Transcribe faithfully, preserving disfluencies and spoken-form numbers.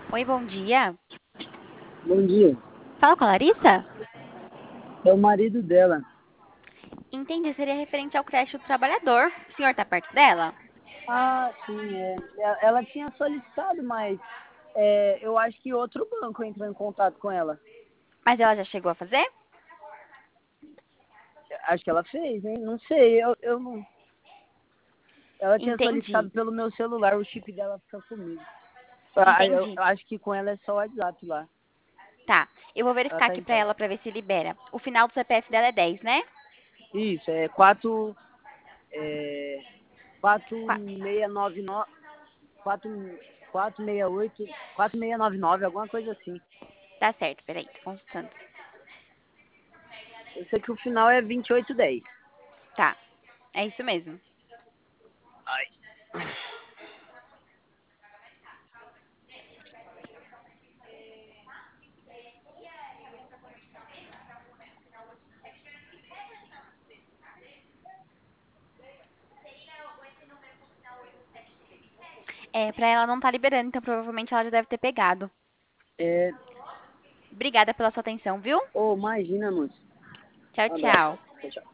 Oi, bom dia. Bom dia. Fala com a Larissa? É o marido dela. Entendi, seria referente ao crédito do trabalhador. O senhor tá perto dela? Ah, sim, é. Ela ela tinha solicitado, mas é, eu acho que outro banco entrou em contato com ela. Mas ela já chegou a fazer? Acho que ela fez, hein? Não sei, eu, eu não. Ela tinha solicitado Entendi, pelo meu celular, o chip dela fica comigo. Ah, eu, entendi. eu acho que com ela é só o WhatsApp lá. Tá, eu vou Ela verificar tá aqui em pra casa. ela pra ver se libera. O final do C P F dela é dez, né? Isso, é quatro. É, Qua- quatro seis nove nove. quatro, quatro seis oito. quatro seis nove nove, alguma coisa assim. Tá certo, peraí, tô consultando. Eu sei que o final é vinte e oito dez. Tá, é isso mesmo. Ai. É, pra ela não tá liberando, então provavelmente ela já deve ter pegado. É, Obrigada pela sua atenção, viu? ô, imagina, moço. Tchau, Um abraço. tchau. Tchau, tchau.